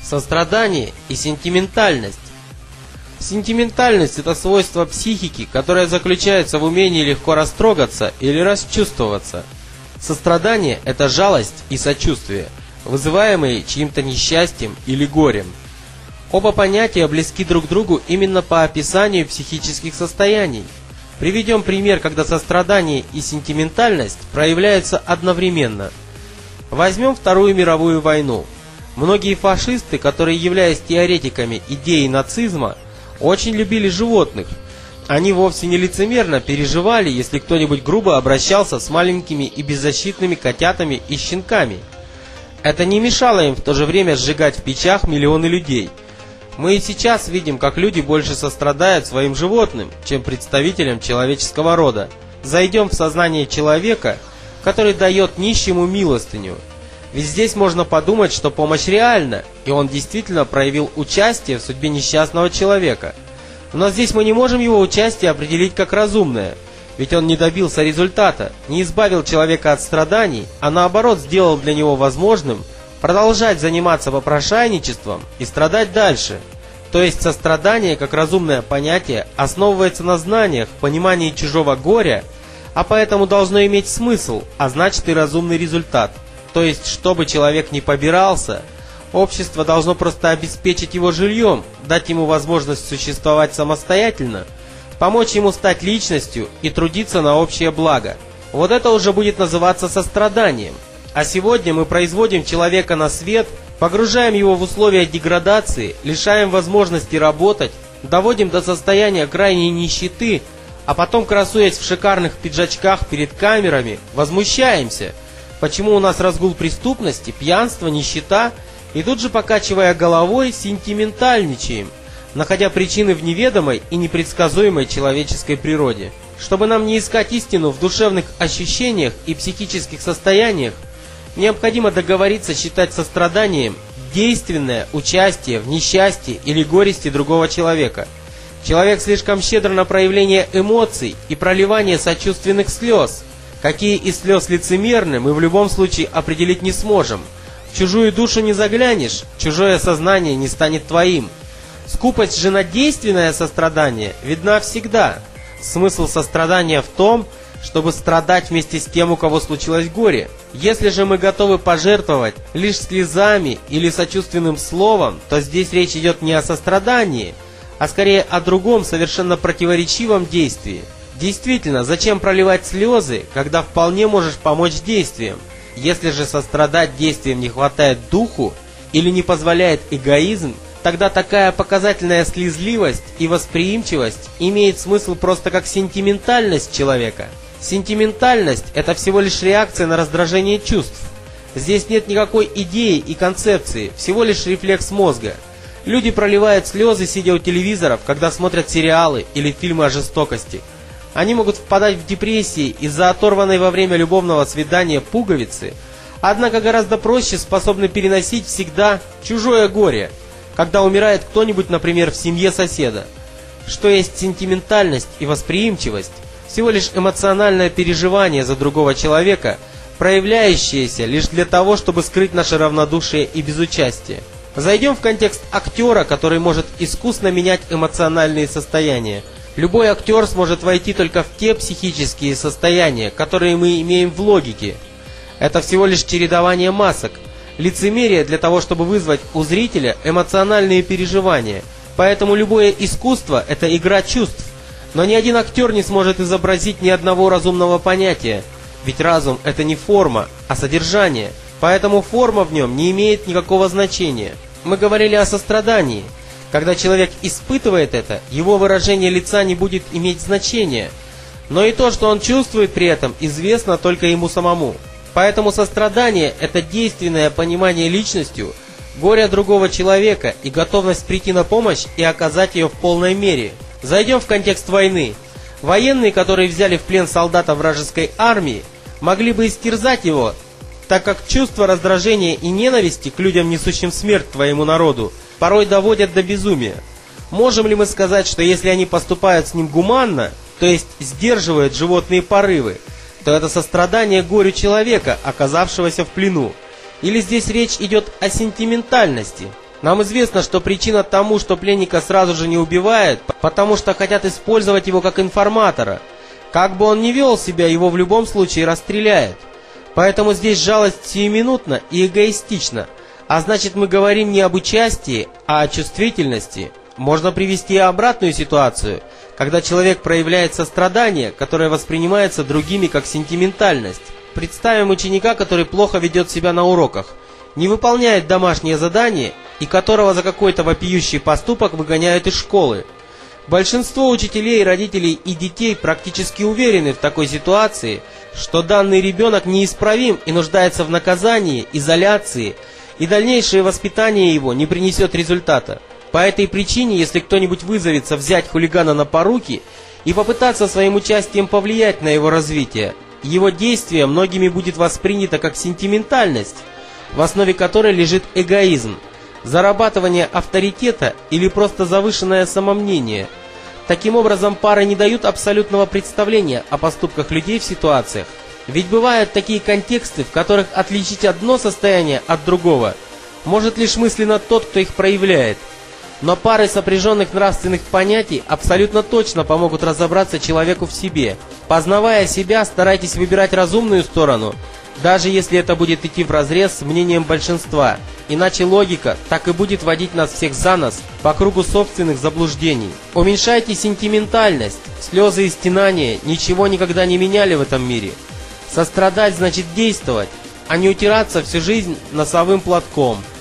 Сострадание и сентиментальность. Сентиментальность – это свойство психики, которое заключается в умении легко растрогаться или расчувствоваться. Сострадание – это жалость и сочувствие, вызываемые чьим-то несчастьем или горем. Оба понятия близки друг другу именно по описанию психических состояний. Приведем пример, когда сострадание и сентиментальность проявляются одновременно. Возьмем Вторую мировую войну. Многие фашисты, которые, являясь теоретиками идеи нацизма, очень любили животных. Они вовсе не лицемерно переживали, если кто-нибудь грубо обращался с маленькими и беззащитными котятами и щенками. Это не мешало им в то же время сжигать в печах миллионы людей. Мы и сейчас видим, как люди больше сострадают своим животным, чем представителям человеческого рода. Зайдем в сознание человека, который дает нищему милостыню. Ведь здесь можно подумать, что помощь реальна, и он действительно проявил участие в судьбе несчастного человека. Но здесь мы не можем его участие определить как разумное, ведь он не добился результата, не избавил человека от страданий, а наоборот сделал для него возможным продолжать заниматься попрошайничеством и страдать дальше. То есть сострадание как разумное понятие основывается на знаниях, понимании чужого горя, а поэтому должно иметь смысл, а значит и разумный результат. То есть, чтобы человек не побирался, общество должно просто обеспечить его жильем, дать ему возможность существовать самостоятельно, помочь ему стать личностью и трудиться на общее благо. Вот это уже будет называться состраданием. А сегодня мы производим человека на свет, погружаем его в условия деградации, лишаем возможности работать, доводим до состояния крайней нищеты, а потом, красуясь в шикарных пиджачках перед камерами, возмущаемся, почему у нас разгул преступности, пьянство, нищета, и тут же, покачивая головой, сентиментальничаем, находя причины в неведомой и непредсказуемой человеческой природе. Чтобы нам не искать истину в душевных ощущениях и психических состояниях, необходимо договориться считать состраданием действенное участие в несчастье или горести другого человека. Человек слишком щедр на проявление эмоций и проливание сочувственных слез. Какие из слез лицемерны, мы в любом случае определить не сможем. В чужую душу не заглянешь, чужое сознание не станет твоим. Скупость же на действенное сострадание видна всегда. Смысл сострадания в том, чтобы страдать вместе с тем, у кого случилось горе. Если же мы готовы пожертвовать лишь слезами или сочувственным словом, то здесь речь идет не о сострадании, а скорее о другом, совершенно противоречивом действии. Действительно, зачем проливать слезы, когда вполне можешь помочь действием? Если же сострадать действием не хватает духу или не позволяет эгоизм, тогда такая показательная слезливость и восприимчивость имеет смысл просто как сентиментальность человека. Сентиментальность – это всего лишь реакция на раздражение чувств. Здесь нет никакой идеи и концепции, всего лишь рефлекс мозга. Люди проливают слезы, сидя у телевизоров, когда смотрят сериалы или фильмы о жестокости. Они могут впадать в депрессии из-за оторванной во время любовного свидания пуговицы, однако гораздо проще способны переносить всегда чужое горе, когда умирает кто-нибудь, например, в семье соседа. Что есть сентиментальность и восприимчивость? Всего лишь эмоциональное переживание за другого человека, проявляющееся лишь для того, чтобы скрыть наше равнодушие и безучастие. Зайдем в контекст актера, который может искусно менять эмоциональные состояния. Любой актер сможет войти только в те психические состояния, которые мы имеем в логике. Это всего лишь чередование масок, лицемерие для того, чтобы вызвать у зрителя эмоциональные переживания. Поэтому любое искусство – это игра чувств. Но ни один актер не сможет изобразить ни одного разумного понятия, ведь разум – это не форма, а содержание, поэтому форма в нем не имеет никакого значения. Мы говорили о сострадании. Когда человек испытывает это, его выражение лица не будет иметь значения, но и то, что он чувствует при этом, известно только ему самому. Поэтому сострадание – это действенное понимание личностью горя другого человека и готовность прийти на помощь и оказать ее в полной мере. Зайдем в контекст войны. Военные, которые взяли в плен солдата вражеской армии, могли бы истерзать его, так как чувство раздражения и ненависти к людям, несущим смерть твоему народу, порой доводят до безумия. Можем ли мы сказать, что если они поступают с ним гуманно, то есть сдерживают животные порывы, то это сострадание горю человека, оказавшегося в плену? Или здесь речь идет о сентиментальности? Нам известно, что причина тому, что пленника сразу же не убивают, потому что хотят использовать его как информатора. Как бы он ни вел себя, его в любом случае расстреляют. Поэтому здесь жалость сиюминутна и эгоистична. А значит, мы говорим не об участии, а о чувствительности. Можно привести и обратную ситуацию, когда человек проявляет сострадание, которое воспринимается другими как сентиментальность. Представим ученика, который плохо ведет себя на уроках, не выполняет домашнее задание и которого за какой-то вопиющий поступок выгоняют из школы. Большинство учителей, родителей и детей практически уверены в такой ситуации, что данный ребенок неисправим и нуждается в наказании, изоляции, и дальнейшее воспитание его не принесет результата. По этой причине, если кто-нибудь вызовется взять хулигана на поруки и попытаться своим участием повлиять на его развитие, его действие многими будет воспринято как сентиментальность, в основе которой лежит эгоизм, зарабатывание авторитета или просто завышенное самомнение. Таким образом, пары не дают абсолютного представления о поступках людей в ситуациях. Ведь бывают такие контексты, в которых отличить одно состояние от другого может лишь мысленно тот, кто их проявляет. Но пары сопряженных нравственных понятий абсолютно точно помогут разобраться человеку в себе. Познавая себя, старайтесь выбирать разумную сторону, даже если это будет идти вразрез с мнением большинства. Иначе логика так и будет водить нас всех за нос по кругу собственных заблуждений. Уменьшайте сентиментальность. Слезы и стенания ничего никогда не меняли в этом мире. Сострадать значит действовать, а не утираться всю жизнь носовым платком.